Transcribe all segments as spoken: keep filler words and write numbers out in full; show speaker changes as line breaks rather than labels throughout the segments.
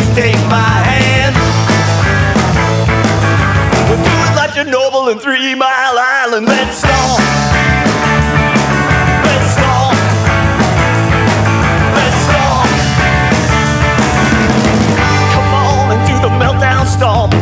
take my hand. We'll do it like Chernobyl and Three Mile Island. Let's stomp. Let's stomp. Let's stomp. Come on and do the meltdown stomp.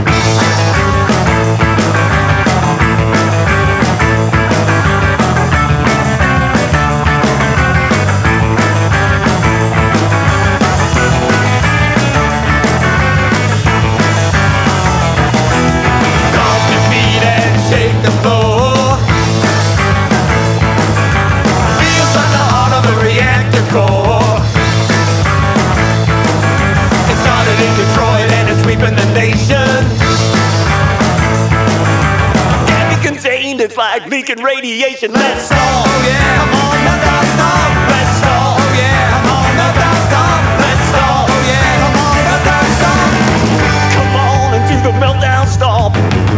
It's like leaking radiation. Let's stomp. Oh yeah, I'm on meltdown stomp. Let's stomp. Oh yeah, I'm on meltdown stomp. Let's stomp. Oh yeah, I'm on meltdown stomp. Come on and do the meltdown stomp.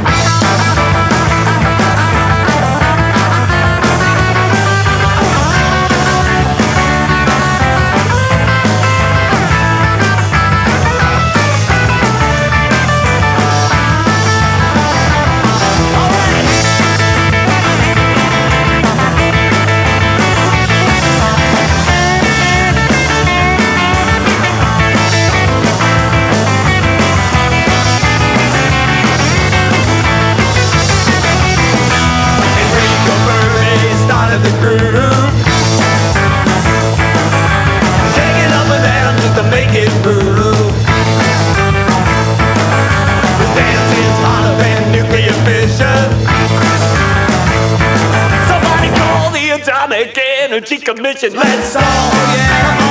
The groove, shaking up and down just to make it move. This dance is hotter than nuclear fission. Somebody call the Atomic Energy Commission. Let's stomp, yeah.